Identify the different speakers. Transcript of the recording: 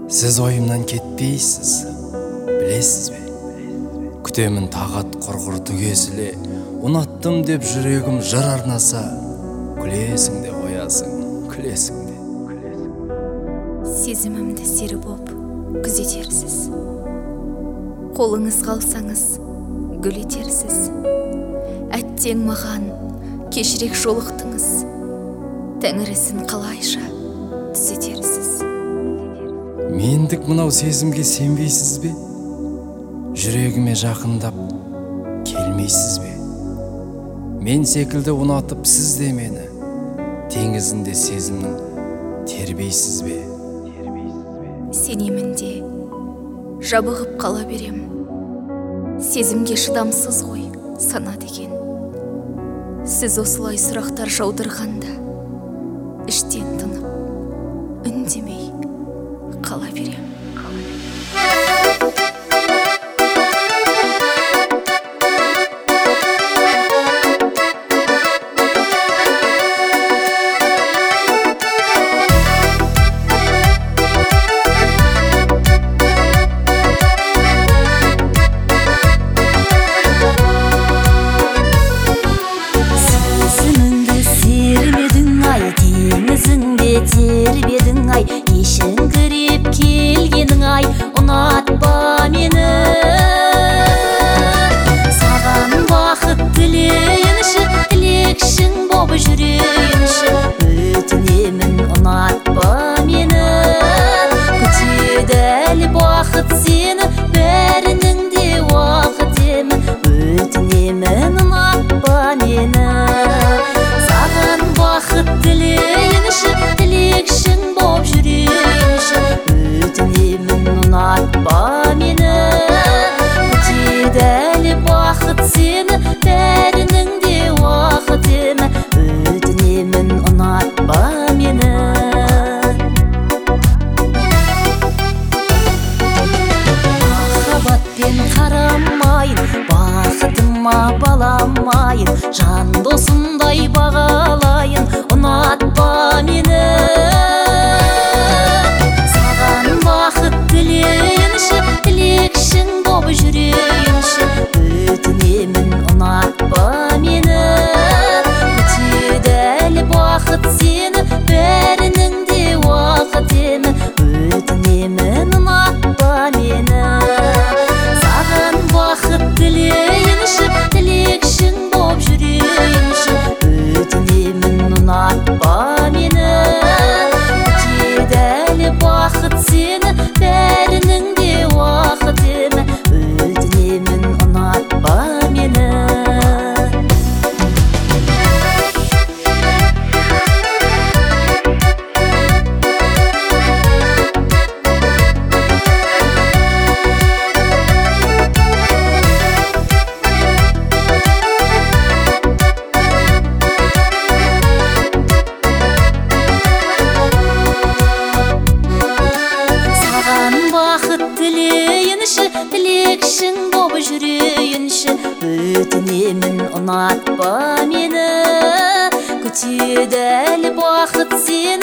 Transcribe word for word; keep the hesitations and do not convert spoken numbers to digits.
Speaker 1: Сіз ойымнан кетпейсіз, білесіз бе? Күтемін тағат құрғыр түгесіле, ұнаттым деп жүрегім жыр арнаса, күлесің де қоясың, күлесің де.
Speaker 2: Сезімімді сері боп күзетерсіз, қолыңыз қалсаңыз гүл етерсіз. Әттең маған кешірек жолықтыңыз, тәңірісін қалайша түзетерсіз.
Speaker 1: Мендік мынау сезімге сенбейсіз бе? Жүрегіме жақындап келмейсіз бе? Мен секілді ұнатып сіз де мені, теңізінде сезімнің тербейсіз бе?
Speaker 2: Сенемін де жабығып қала берем. Сезімге шыдамсыз ғой сана деген. Сіз осылай сұрақтар жаудырғанда, іштен тынып үндемей қала берем.
Speaker 3: Тербедің ай, ешіңкіреп келгенің ай, ұнатпа мені. Саған бақыт тілейінші, тілекшің боп жүрейінші. Өтінемін, ұнатпа мені. Күтеді әлі бақыт сені, бәрінің де уақыт емі. Өтінемін, ұнатпа мені. Саған бақыт тілейінші, тілекшің боп жүрейінші. Өтінемін, ұнатпа мені. Күтеді әлі бақыт сені, бәрінің де уақыт емі. Өтінемін, ұнатпа мені. Махаббатпен қарамайын, бақытыма баламайын, жан досымдай бағалайын, ұнатпа мені. Саған бақыт тілейінші, тілекшің боп жүрейінші. Өтінемін, ұнатпа мені. Күтеді әлі бақыт сені, бәрінің де уақыт емі. Өтінемін, ұнатпа мені. Саған бақыт тілейінші, тілекшің боп жүрейінші. Өтінемін, ұнатпа мені. Күтеді әлі бақыт сені, бәрінің де уақыт емі. Өтінемін, ұнатпа мені. Тілекшің боп жүрейінші. Өтінемін, ұнатпа мені. Күтеді әлі бақыт сені,